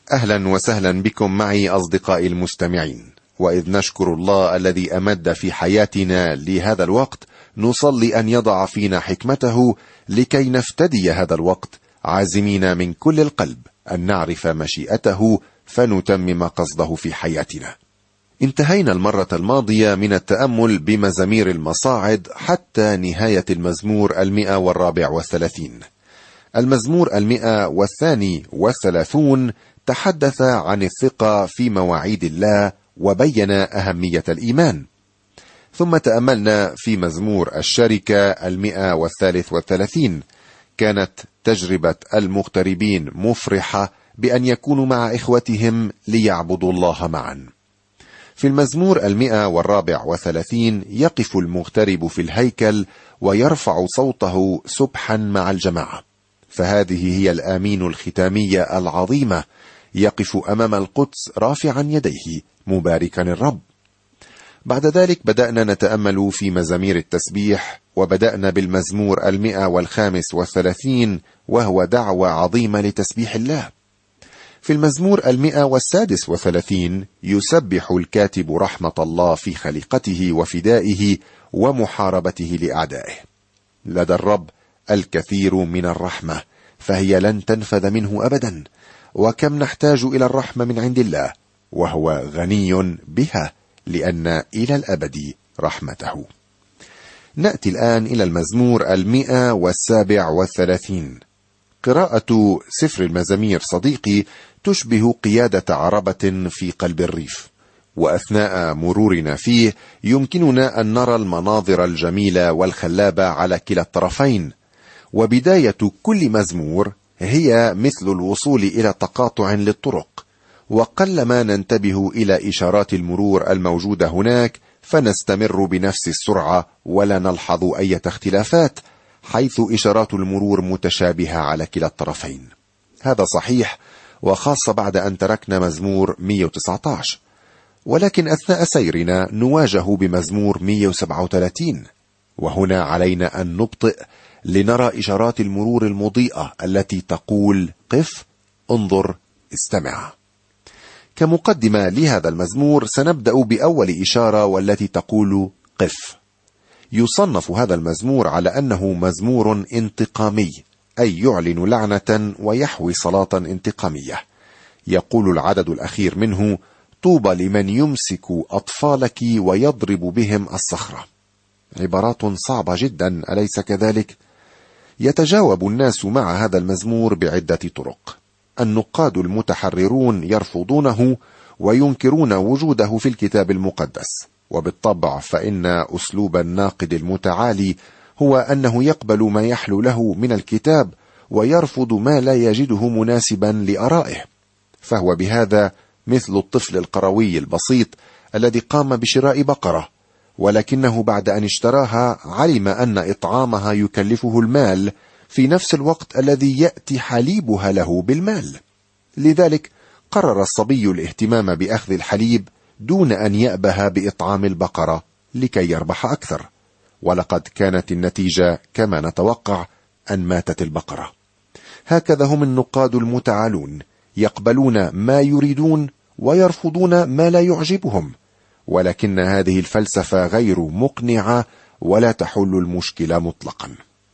أهلا وسهلا بكم معي أصدقائي المستمعين. وإذ نشكر الله الذي أمد في حياتنا لهذا الوقت، نصلي أن يضع فينا حكمته لكي نفتدي هذا الوقت، عازمين من كل القلب أن نعرف مشيئته فنتمم قصده في حياتنا. انتهينا المرة الماضية من التأمل بمزامير المصاعد حتى نهاية المزمور 134. المزمور 132 تحدث عن الثقة في مواعيد الله وبين أهمية الإيمان. ثم تأملنا في مزمور الشركة 133. كانت تجربة المغتربين مفرحة بأن يكونوا مع إخوتهم ليعبدوا الله معا. في المزمور 134 يقف المغترب في الهيكل ويرفع صوته سبحا مع الجماعة، فهذه هي الآمين الختامية العظيمة، يقف أمام القدس رافعا يديه مباركا الرب. بعد ذلك بدأنا نتأمل في مزامير التسبيح، وبدأنا بالمزمور 135 وهو دعوة عظيمة لتسبيح الله. في المزمور 136 يسبح الكاتب رحمة الله في خليقته وفدائه ومحاربته لأعدائه. لدى الرب الكثير من الرحمة، فهي لن تنفذ منه أبدا، وكم نحتاج إلى الرحمة من عند الله، وهو غني بها لأن إلى الأبد رحمته. نأتي الآن إلى المزمور 137. قراءة سفر المزامير صديقي تشبه قيادة عربة في قلب الريف، وأثناء مرورنا فيه يمكننا أن نرى المناظر الجميلة والخلابة على كلا الطرفين. وبداية كل مزمور هي مثل الوصول إلى تقاطع للطرق، وقلما ننتبه إلى إشارات المرور الموجودة هناك فنستمر بنفس السرعة ولا نلحظ أي اختلافات، حيث إشارات المرور متشابهة على كلا الطرفين. هذا صحيح، وخاصة بعد أن تركنا مزمور 119، ولكن أثناء سيرنا نواجه بمزمور 137، وهنا علينا أن نبطئ لنرى إشارات المرور المضيئة التي تقول: قف، انظر، استمع. كمقدمة لهذا المزمور سنبدأ بأول إشارة والتي تقول: قف. يصنف هذا المزمور على أنه مزمور انتقامي، أي يعلن لعنة ويحوي صلاة انتقامية. يقول العدد الأخير منه: طوبى لمن يمسك أطفالك ويضرب بهم الصخرة. عبارات صعبة جدا، أليس كذلك؟ يتجاوب الناس مع هذا المزمور بعدة طرق. النقاد المتحررون يرفضونه وينكرون وجوده في الكتاب المقدس، وبالطبع فإن أسلوب الناقد المتعالي هو أنه يقبل ما يحلو له من الكتاب ويرفض ما لا يجده مناسبا لآرائه. فهو بهذا مثل الطفل القروي البسيط الذي قام بشراء بقرة، ولكنه بعد أن اشتراها علم أن إطعامها يكلفه المال في نفس الوقت الذي يأتي حليبها له بالمال. لذلك قرر الصبي الاهتمام بأخذ الحليب دون أن يأبه بإطعام البقرة لكي يربح أكثر، ولقد كانت النتيجة كما نتوقع أن ماتت البقرة. هكذا هم النقاد المتعالون، يقبلون ما يريدون ويرفضون ما لا يعجبهم، ولكن هذه الفلسفة غير مقنعة ولا تحل المشكلة مطلقا.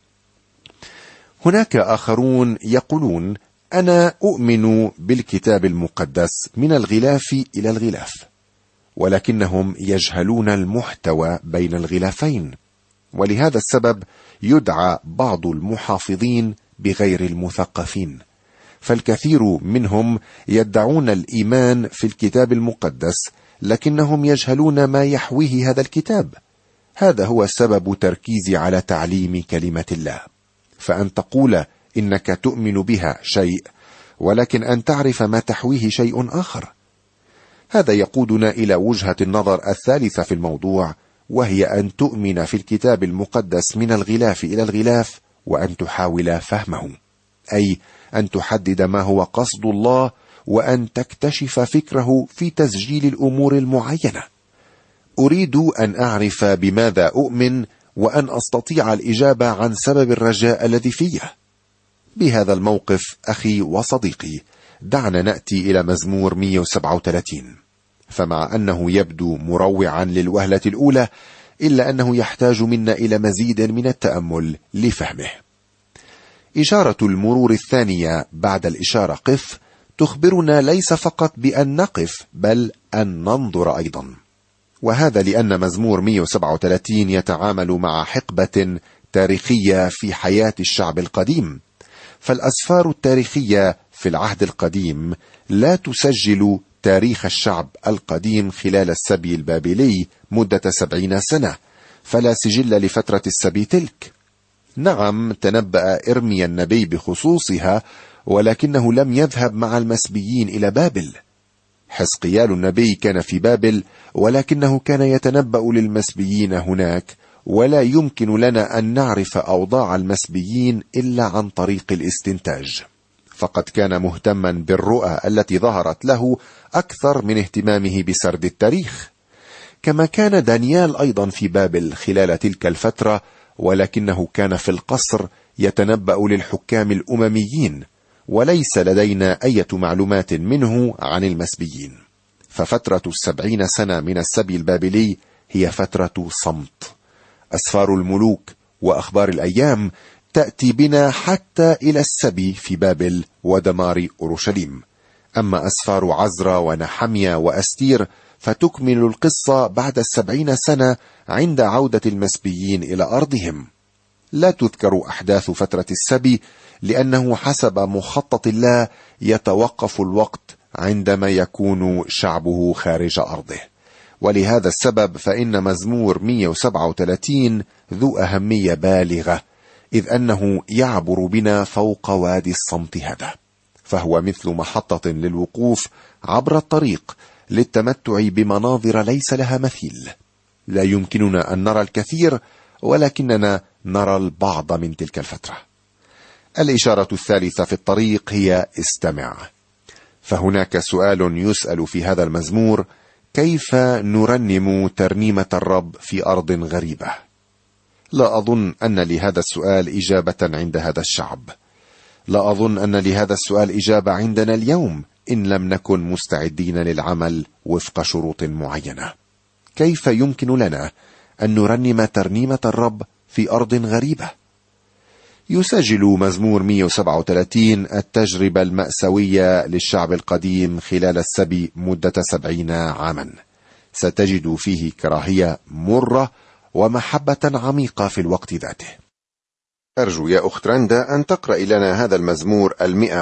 هناك آخرون يقولون: أنا أؤمن بالكتاب المقدس من الغلاف إلى الغلاف، ولكنهم يجهلون المحتوى بين الغلافين، ولهذا السبب يدعى بعض المحافظين بغير المثقفين، فالكثير منهم يدعون الإيمان في الكتاب المقدس لكنهم يجهلون ما يحويه هذا الكتاب. هذا هو سبب تركيزي على تعليم كلمة الله. فأن تقول إنك تؤمن بها شيء، ولكن أن تعرف ما تحويه شيء آخر. هذا يقودنا إلى وجهة النظر الثالثة في الموضوع، وهي أن تؤمن في الكتاب المقدس من الغلاف إلى الغلاف وأن تحاول فهمه، أي أن تحدد ما هو قصد الله وأن تكتشف فكره في تسجيل الأمور المعينة. أريد أن أعرف بماذا أؤمن وأن أستطيع الإجابة عن سبب الرجاء الذي فيه. بهذا الموقف أخي وصديقي دعنا نأتي إلى مزمور 137. فمع أنه يبدو مروعا للوهلة الأولى، إلا أنه يحتاج منا إلى مزيد من التأمل لفهمه. إشارة المرور الثانية بعد الإشارة قف تخبرنا ليس فقط بأن نقف، بل أن ننظر أيضا. وهذا لأن مزمور 137 يتعامل مع حقبة تاريخية في حياة الشعب القديم. فالأسفار التاريخية في العهد القديم لا تسجل تاريخ الشعب القديم خلال السبي البابلي مدة 70 سنة، فلا سجل لفترة السبي تلك. نعم، تنبأ إرميا النبي بخصوصها، ولكنه لم يذهب مع المسبيين إلى بابل. حزقيال النبي كان في بابل، ولكنه كان يتنبأ للمسبيين هناك، ولا يمكن لنا أن نعرف أوضاع المسبيين إلا عن طريق الاستنتاج. فقد كان مهتما بالرؤى التي ظهرت له أكثر من اهتمامه بسرد التاريخ. كما كان دانيال أيضا في بابل خلال تلك الفترة، ولكنه كان في القصر يتنبأ للحكام الأمميين، وليس لدينا أي معلومات منه عن المسبيين. ففترة 70 سنة من السبي البابلي هي فترة صمت. أسفار الملوك وأخبار الأيام تأتي بنا حتى إلى السبي في بابل ودمار أورشليم. أما أسفار عزرا ونحميا وأستير فتكمل القصة بعد 70 سنة عند عودة المسبيين إلى أرضهم. لا تذكر أحداث فترة السبي، لأنه حسب مخطط الله يتوقف الوقت عندما يكون شعبه خارج أرضه. ولهذا السبب فإن مزمور 137 ذو أهمية بالغة، إذ أنه يعبر بنا فوق وادي الصمت هذا. فهو مثل محطة للوقوف عبر الطريق للتمتع بمناظر ليس لها مثيل. لا يمكننا أن نرى الكثير، ولكننا نرى البعض من تلك الفترة. الإشارة الثالثة في الطريق هي استمع. فهناك سؤال يسأل في هذا المزمور: كيف نرنم ترنيمة الرب في أرض غريبة؟ لا أظن أن لهذا السؤال إجابة عند هذا الشعب. لا أظن أن لهذا السؤال إجابة عندنا اليوم إن لم نكن مستعدين للعمل وفق شروط معينة. كيف يمكن لنا أن نرنم ترنيمة الرب في أرض غريبة؟ يسجل مزمور 137 التجربة المأساوية للشعب القديم خلال السبي مدة 70 عاما. ستجد فيه كراهية مرة ومحبة عميقة في الوقت ذاته. أرجو يا أخت رندا أن تقرأ لنا هذا المزمور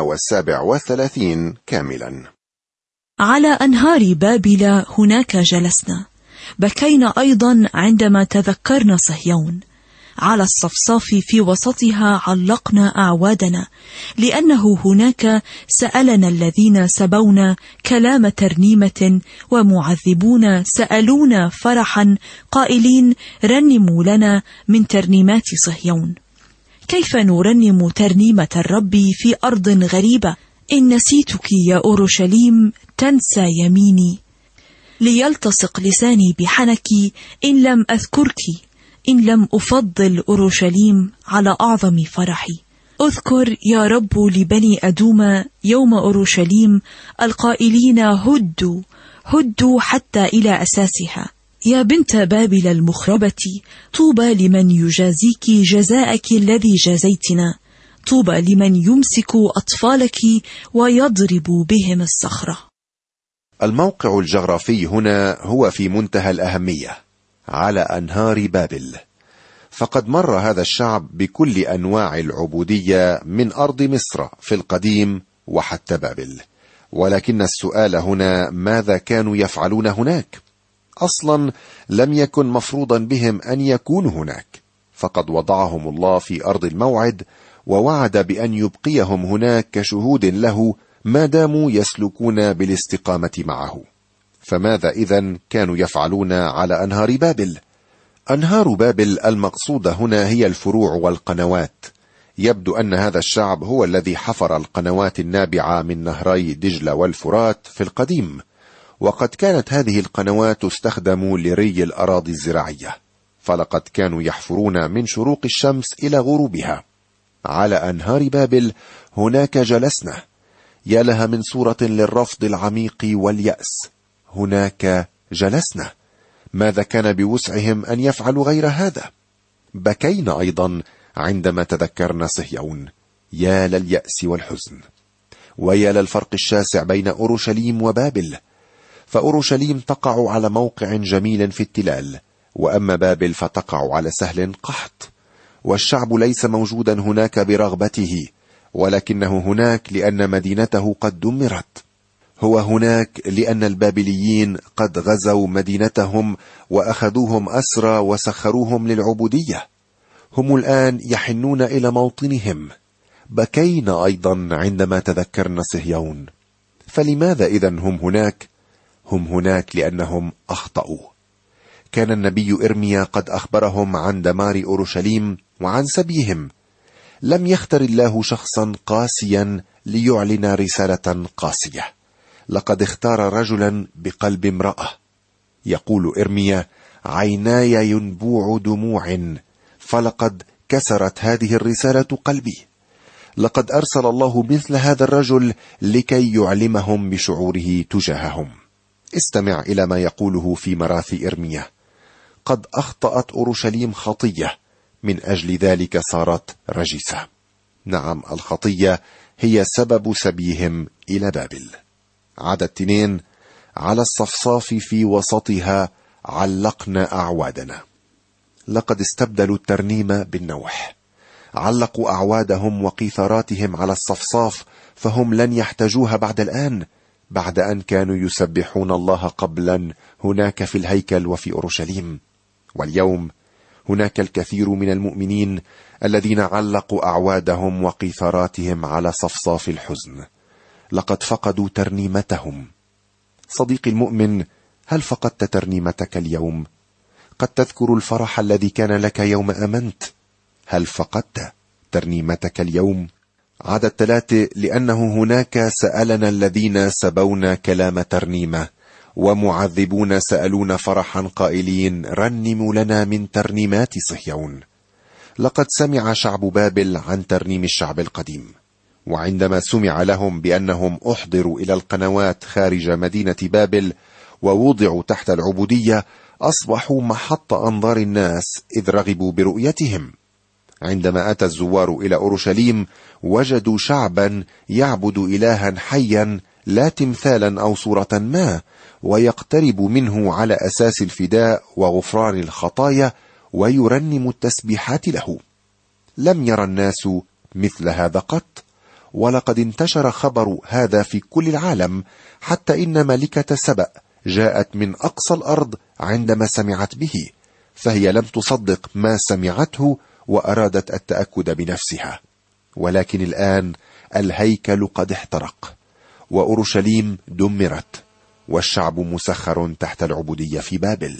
137 كاملا. على أنهار بابل هناك جلسنا، بكينا أيضا عندما تذكرنا صهيون. على الصفصاف في وسطها علقنا أعوادنا، لأنه هناك سألنا الذين سبونا كلام ترنيمة، ومعذبون سألونا فرحا قائلين: رنموا لنا من ترنيمات صهيون. كيف نرنم ترنيمة الرب في أرض غريبة؟ إن نسيتك يا أورشليم تنسى يميني، ليلتصق لساني بحنك إن لم أذكرك، إن لم أفضل أورشليم على أعظم فرحي. أذكر يا رب لبني أدوم يوم أورشليم القائلين: هدوا هدوا حتى إلى أساسها. يا بنت بابل المخربة، طوبى لمن يجازيك جزاءك الذي جازيتنا، طوبى لمن يمسك أطفالك ويضرب بهم الصخرة. الموقع الجغرافي هنا هو في منتهى الأهمية، على أنهار بابل. فقد مر هذا الشعب بكل أنواع العبودية من أرض مصر في القديم وحتى بابل. ولكن السؤال هنا: ماذا كانوا يفعلون هناك؟ أصلا لم يكن مفروضا بهم أن يكونوا هناك، فقد وضعهم الله في أرض الموعد، ووعد بأن يبقيهم هناك كشهود له ما داموا يسلكون بالاستقامة معه. فماذا إذن كانوا يفعلون على أنهار بابل؟ أنهار بابل المقصودة هنا هي الفروع والقنوات. يبدو أن هذا الشعب هو الذي حفر القنوات النابعة من نهري دجلة والفرات في القديم، وقد كانت هذه القنوات تستخدم لري الأراضي الزراعية، فلقد كانوا يحفرون من شروق الشمس إلى غروبها. على أنهار بابل هناك جلسنا، يا لها من صورة للرفض العميق واليأس. هناك جلسنا. ماذا كان بوسعهم أن يفعلوا غير هذا؟ بكينا أيضا عندما تذكرنا صهيون. يا لليأس والحزن، ويا للفرق الشاسع بين أورشليم وبابل. فأورشليم تقع على موقع جميل في التلال، وأما بابل فتقع على سهل قحط. والشعب ليس موجودا هناك برغبته، ولكنه هناك لأن مدينته قد دمرت. هو هناك لأن البابليين قد غزوا مدينتهم وأخذوهم أسرى وسخروهم للعبودية. هم الآن يحنون إلى موطنهم. بكينا أيضا عندما تذكرنا صهيون. فلماذا إذن هم هناك؟ هم هناك لأنهم أخطأوا. كان النبي إرميا قد أخبرهم عن دمار أورشليم وعن سبيهم. لم يختر الله شخصا قاسيا ليعلن رسالة قاسية، لقد اختار رجلا بقلب امرأة. يقول إرميا: عيناي ينبوع دموع، فلقد كسرت هذه الرسالة قلبي. لقد أرسل الله مثل هذا الرجل لكي يعلمهم بشعوره تجاههم. استمع إلى ما يقوله في مراثي إرميا: قد أخطأت أورشليم خطية، من أجل ذلك صارت رجسة. نعم، الخطية هي سبب سبيهم إلى بابل. عدد 2: على الصفصاف في وسطها علقنا أعوادنا. لقد استبدلوا الترنيم بالنوح. علقوا أعوادهم وقيثاراتهم على الصفصاف، فهم لن يحتاجوها بعد الآن، بعد أن كانوا يسبحون الله قبلا هناك في الهيكل وفي أورشليم. واليوم هناك الكثير من المؤمنين الذين علقوا أعوادهم وقيثاراتهم على صفصاف الحزن. لقد فقدوا ترنيمتهم. صديقي المؤمن، هل فقدت ترنيمتك اليوم؟ قد تذكر الفرح الذي كان لك يوم آمنت. هل فقدت ترنيمتك اليوم؟ عدد 3: لأنه هناك سألنا الذين سبونا كلام ترنيمة، ومعذبون سألون فرحا قائلين: رنموا لنا من ترنيمات صهيون. لقد سمع شعب بابل عن ترنيم الشعب القديم، وعندما سمع لهم بأنهم أحضروا إلى القنوات خارج مدينة بابل ووضعوا تحت العبودية، أصبحوا محط أنظار الناس إذ رغبوا برؤيتهم. عندما أتى الزوار إلى أورشليم وجدوا شعبا يعبد إلها حيا لا تمثالا أو صورة ما، ويقترب منه على أساس الفداء وغفران الخطايا ويرنم التسبيحات له. لم يرى الناس مثل هذا قط، ولقد انتشر خبر هذا في كل العالم، حتى إن ملكة سبأ جاءت من أقصى الأرض عندما سمعت به، فهي لم تصدق ما سمعته وأرادت التأكد بنفسها. ولكن الآن الهيكل قد احترق، وأورشليم دمرت، والشعب مسخر تحت العبودية في بابل.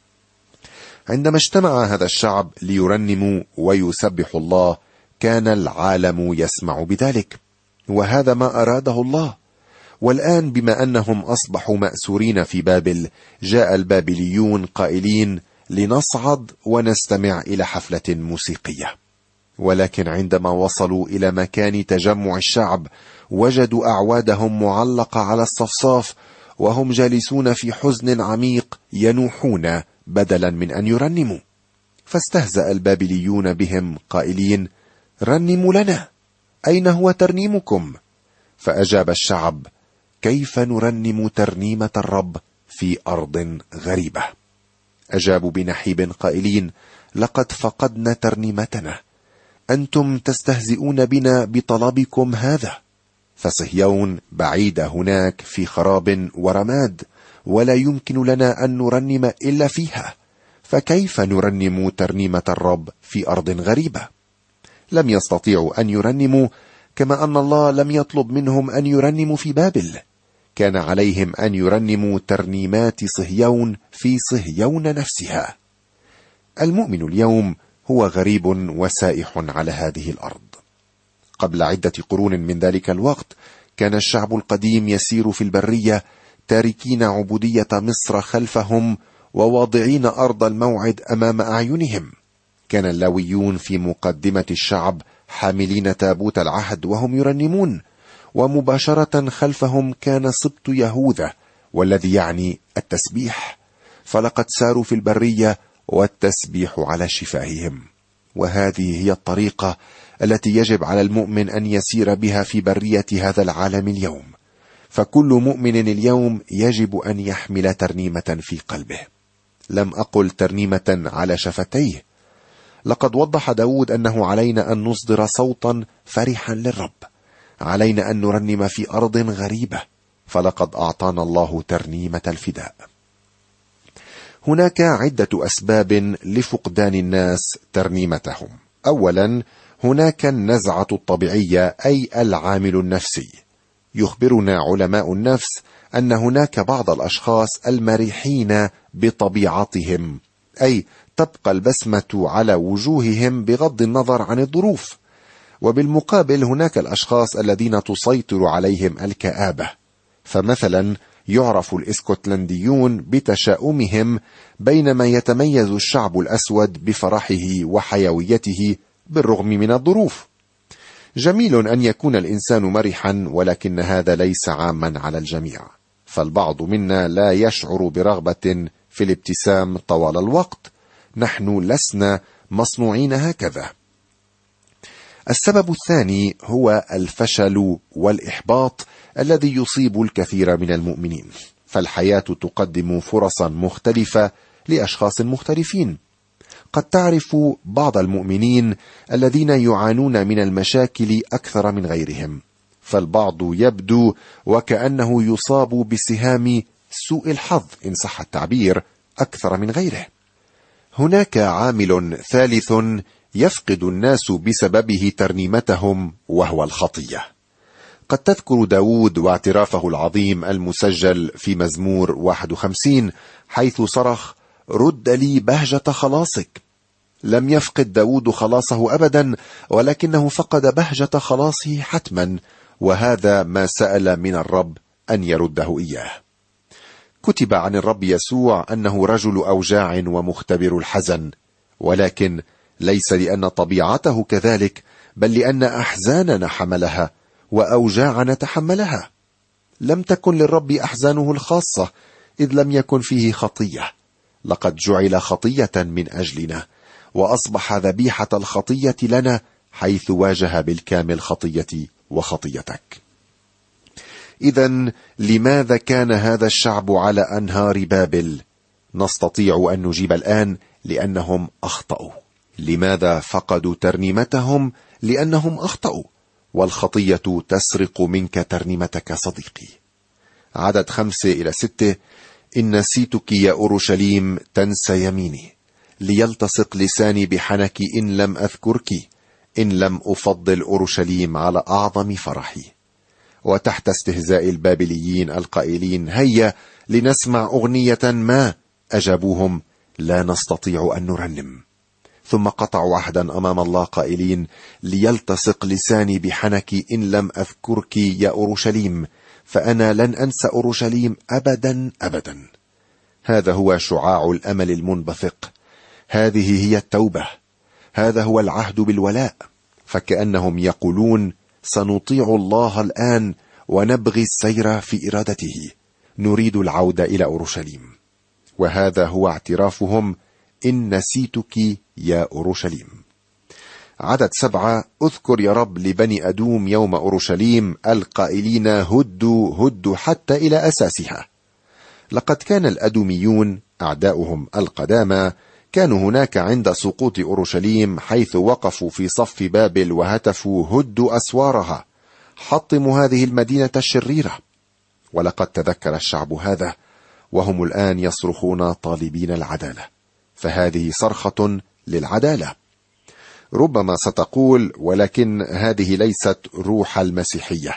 عندما اجتمع هذا الشعب ليرنموا ويسبحوا الله، كان العالم يسمع بذلك، وهذا ما أراده الله. والآن بما أنهم أصبحوا مأسورين في بابل، جاء البابليون قائلين: لنصعد ونستمع إلى حفلة موسيقية. ولكن عندما وصلوا إلى مكان تجمع الشعب، وجدوا أعوادهم معلقة على الصفصاف، وهم جالسون في حزن عميق ينوحون بدلا من أن يرنموا. فاستهزأ البابليون بهم قائلين: رنموا لنا، أين هو ترنيمكم؟ فأجاب الشعب: كيف نرنم ترنيمة الرب في أرض غريبة؟ أجابوا بنحيب قائلين: لقد فقدنا ترنيمتنا، أنتم تستهزئون بنا بطلبكم هذا. فصهيون بعيدة هناك في خراب ورماد، ولا يمكن لنا أن نرنم إلا فيها، فكيف نرنم ترنيمة الرب في أرض غريبة؟ لم يستطيعوا أن يرنموا، كما أن الله لم يطلب منهم أن يرنموا في بابل. كان عليهم أن يرنموا ترنيمات صهيون في صهيون نفسها. المؤمن اليوم هو غريب وسائح على هذه الأرض. قبل عدة قرون من ذلك الوقت، كان الشعب القديم يسير في البرية، تاركين عبودية مصر خلفهم وواضعين أرض الموعد أمام أعينهم. كان اللاويون في مقدمة الشعب حاملين تابوت العهد وهم يرنمون، ومباشرة خلفهم كان سبط يهوذا، والذي يعني التسبيح، فلقد ساروا في البرية والتسبيح على شفاههم. وهذه هي الطريقة التي يجب على المؤمن أن يسير بها في برية هذا العالم اليوم. فكل مؤمن اليوم يجب أن يحمل ترنيمة في قلبه. لم أقل ترنيمة على شفتيه. لقد وضح داود أنه علينا أن نصدر صوتا فرحا للرب، علينا أن نرنم في أرض غريبة، فلقد أعطانا الله ترنيمة الفداء. هناك عدة أسباب لفقدان الناس ترنيمتهم. أولا، هناك النزعة الطبيعية، أي العامل النفسي. يخبرنا علماء النفس أن هناك بعض الأشخاص المرحين بطبيعتهم، أي تبقى البسمة على وجوههم بغض النظر عن الظروف. وبالمقابل هناك الأشخاص الذين تسيطر عليهم الكآبة. فمثلا يعرف الإسكتلنديون بتشاؤمهم، بينما يتميز الشعب الأسود بفرحه وحيويته بالرغم من الظروف. جميل أن يكون الإنسان مرحا، ولكن هذا ليس عاما على الجميع، فالبعض منا لا يشعر برغبة في الابتسام طوال الوقت. نحن لسنا مصنوعين هكذا. السبب الثاني هو الفشل والإحباط الذي يصيب الكثير من المؤمنين. فالحياة تقدم فرصا مختلفة لأشخاص مختلفين. قد تعرف بعض المؤمنين الذين يعانون من المشاكل أكثر من غيرهم، فالبعض يبدو وكأنه يصاب بسهام سوء الحظ إن صح التعبير أكثر من غيره. هناك عامل ثالث يفقد الناس بسببه ترنيمتهم، وهو الخطية. قد تذكر داود واعترافه العظيم المسجل في مزمور 51 حيث صرخ: رد لي بهجة خلاصك. لم يفقد داود خلاصه أبدا، ولكنه فقد بهجة خلاصه حتما، وهذا ما سأل من الرب أن يرده إياه. كتب عن الرب يسوع أنه رجل أوجاع ومختبر الحزن، ولكن ليس لأن طبيعته كذلك، بل لأن أحزاننا حملها وأوجاعنا تحملها. لم تكن للرب أحزانه الخاصة، إذ لم يكن فيه خطية. لقد جعل خطية من أجلنا، وأصبح ذبيحة الخطية لنا، حيث واجه بالكامل خطيتي وخطيتك. إذن لماذا كان هذا الشعب على أنهار بابل؟ نستطيع أن نجيب الآن: لأنهم أخطأوا. لماذا فقدوا ترنيمتهم؟ لأنهم أخطأوا، والخطية تسرق منك ترنيمتك صديقي. عدد 5-6: إن نسيتك يا أورشليم تنسى يميني، ليلتصق لساني بحنك إن لم أذكرك، إن لم أفضل أورشليم على أعظم فرحي. وتحت استهزاء البابليين القائلين: هيا لنسمع أغنية ما، أجابوهم: لا نستطيع أن نرنم. ثم قطعوا عهدا أمام الله قائلين: ليلتصق لساني بحنك إن لم أذكرك يا أورشليم، فأنا لن أنسى أورشليم أبدا أبدا. هذا هو شعاع الأمل المنبثق، هذه هي التوبة، هذا هو العهد بالولاء. فكأنهم يقولون: سنطيع الله الآن ونبغي السير في إرادته، نريد العودة إلى أورشليم. وهذا هو اعترافهم: إن نسيتك يا أورشليم. عدد 7: اذكر يا رب لبني أدوم يوم أورشليم القائلين: هدوا هدوا حتى إلى أساسها. لقد كان الأدوميون أعداؤهم القدامى كانوا هناك عند سقوط أورشليم، حيث وقفوا في صف بابل وهتفوا: هدوا أسوارها، حطموا هذه المدينة الشريرة. ولقد تذكر الشعب هذا، وهم الآن يصرخون طالبين العدالة. فهذه صرخة للعدالة. ربما ستقول: ولكن هذه ليست روح المسيحية.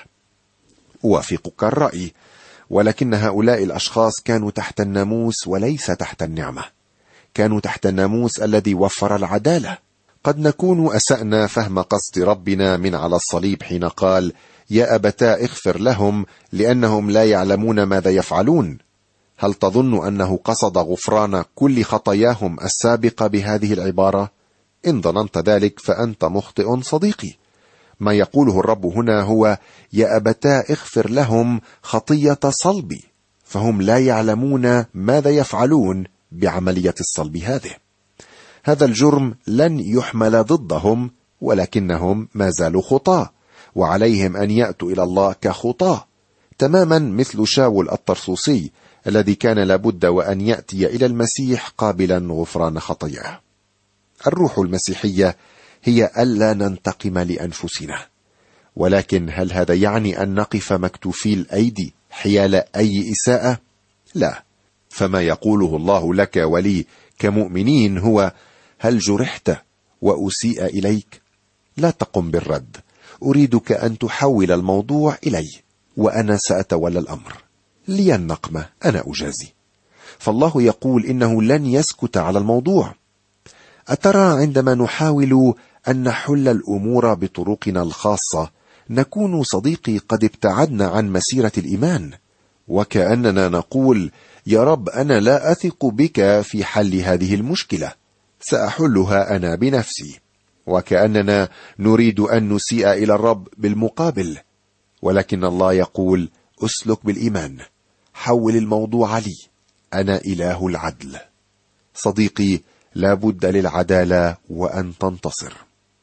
أوافقك الرأي، ولكن هؤلاء الأشخاص كانوا تحت الناموس وليس تحت النعمة. كانوا تحت الناموس الذي وفر العدالة. قد نكون أسأنا فهم قصد ربنا من على الصليب حين قال: يا أبتاه اغفر لهم لأنهم لا يعلمون ماذا يفعلون. هل تظن أنه قصد غفران كل خطاياهم السابقة بهذه العبارة؟ إن ظننت ذلك فأنت مخطئ صديقي. ما يقوله الرب هنا هو: يا أبتاه اغفر لهم خطية صلبي، فهم لا يعلمون ماذا يفعلون بعملية الصلب هذه. هذا الجرم لن يحمل ضدهم، ولكنهم ما زالوا خطاة، وعليهم أن يأتوا إلى الله كخطاة، تماما مثل شاول الطرسوسي الذي كان لابد وأن يأتي إلى المسيح قابلا غفران خطاياه. الروح المسيحية هي ألا ننتقم لأنفسنا، ولكن هل هذا يعني أن نقف مكتوفي الأيدي حيال أي إساءة؟ لا، فما يقوله الله لك ولي كمؤمنين هو: هل جرحت وأسيء إليك؟ لا تقم بالرد، أريدك أن تحول الموضوع إلي، وأنا سأتولى الأمر. لي النقمة، أنا أجازي. فالله يقول إنه لن يسكت على الموضوع. أترى عندما نحاول أن نحل الأمور بطرقنا الخاصة نكون صديقي قد ابتعدنا عن مسيرة الإيمان، وكأننا نقول: يا رب، أنا لا أثق بك في حل هذه المشكلة، سأحلها أنا بنفسي. وكأننا نريد أن نسيء إلى الرب بالمقابل، ولكن الله يقول: أسلك بالإيمان، حول الموضوع لي، أنا إله العدل. صديقي، لا بد للعدالة وأن تنتصر.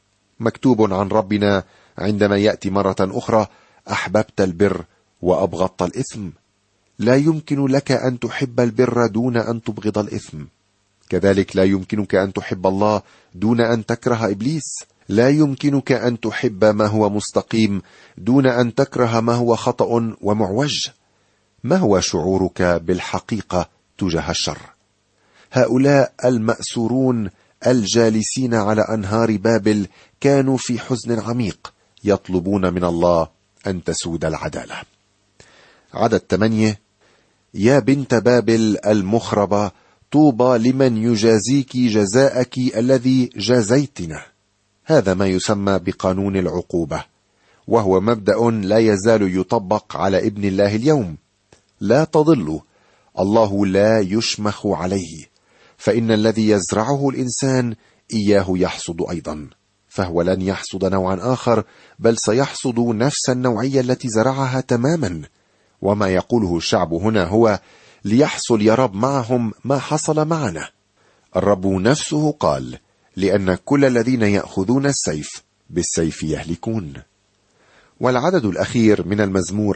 مكتوب عن ربنا عندما يأتي مرة أخرى: أحببت البر وأبغضت الإثم. لا يمكن لك أن تحب البر دون أن تبغض الإثم. كذلك لا يمكنك أن تحب الله دون أن تكره إبليس. لا يمكنك أن تحب ما هو مستقيم دون أن تكره ما هو خطأ ومعوج. ما هو شعورك بالحقيقة تجاه الشر؟ هؤلاء المأسورون الجالسين على أنهار بابل كانوا في حزن عميق، يطلبون من الله أن تسود العدالة. عدد 8: يا بنت بابل المخربة، طوبى لمن يجازيك جزاءك الذي جازيتنا. هذا ما يسمى بقانون العقوبة، وهو مبدأ لا يزال يطبق على ابن الله اليوم. لا تضلوا، الله لا يشمخ عليه، فإن الذي يزرعه الإنسان إياه يحصد أيضا، فهو لن يحصد نوعا آخر، بل سيحصد نفس النوعية التي زرعها تماما. وما يقوله الشعب هنا هو: ليحصل يا رب معهم ما حصل معنا. الرب نفسه قال: لأن كل الذين يأخذون السيف بالسيف يهلكون. والعدد الأخير من المزمور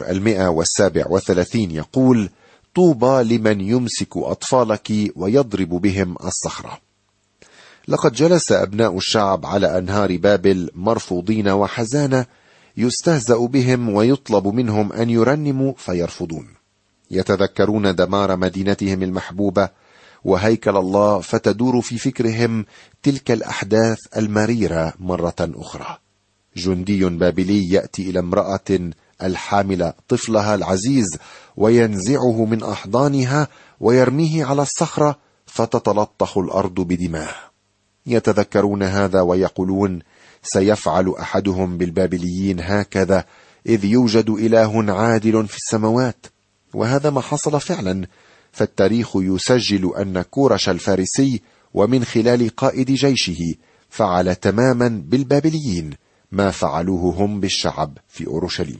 137 يقول: طوبى لمن يمسك أطفالك ويضرب بهم الصخرة. لقد جلس أبناء الشعب على أنهار بابل مرفوضين وحزانة، يستهزأ بهم ويطلب منهم أن يرنموا فيرفضون. يتذكرون دمار مدينتهم المحبوبة وهيكل الله، فتدور في فكرهم تلك الأحداث المريرة مرة أخرى. جندي بابلي يأتي إلى امرأة الحاملة طفلها العزيز وينزعه من أحضانها ويرميه على الصخرة، فتتلطخ الأرض بدماء. يتذكرون هذا ويقولون: سيفعل أحدهم بالبابليين هكذا، إذ يوجد إله عادل في السماوات. وهذا ما حصل فعلا، فالتاريخ يسجل أن كورش الفارسي ومن خلال قائد جيشه فعل تماما بالبابليين ما فعلوه هم بالشعب في أورشليم.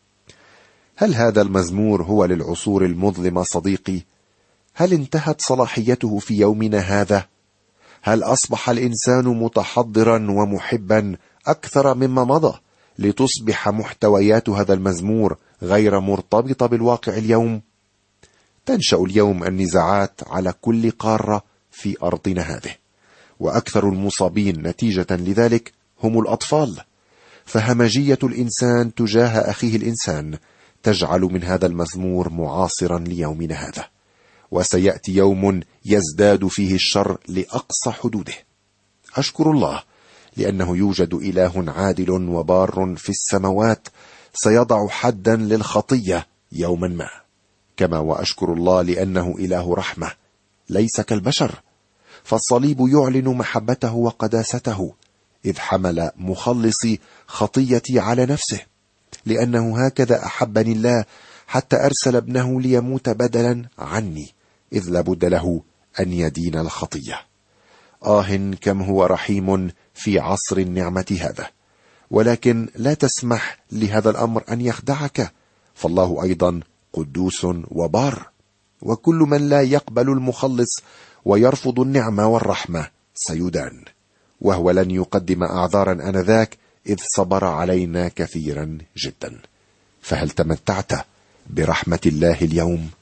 هل هذا المزمور هو للعصور المظلمة صديقي؟ هل انتهت صلاحيته في يومنا هذا؟ هل أصبح الإنسان متحضرا ومحبا أكثر مما مضى لتصبح محتويات هذا المزمور غير مرتبطة بالواقع اليوم؟ تنشأ اليوم النزاعات على كل قارة في أرضنا هذه، وأكثر المصابين نتيجة لذلك هم الأطفال. فهمجية الإنسان تجاه أخيه الإنسان تجعل من هذا المزمور معاصرا ليومنا هذا، وسيأتي يوم يزداد فيه الشر لأقصى حدوده. أشكر الله لأنه يوجد إله عادل وبار في السماوات سيضع حدا للخطية يوما ما، كما وأشكر الله لأنه إله رحمة ليس كالبشر، فالصليب يعلن محبته وقداسته، إذ حمل مخلصي خطيتي على نفسه، لأنه هكذا أحبني الله حتى أرسل ابنه ليموت بدلا عني، إذ لابد له أن يدين الخطية. كم هو رحيم في عصر النعمة هذا، ولكن لا تسمح لهذا الأمر أن يخدعك، فالله أيضا قدوس وبار، وكل من لا يقبل المخلص ويرفض النعمة والرحمة سيدان، وهو لن يقدم أعذارا آنذاك إذ صبر علينا كثيرا جدا. فهل تمتعت برحمة الله اليوم؟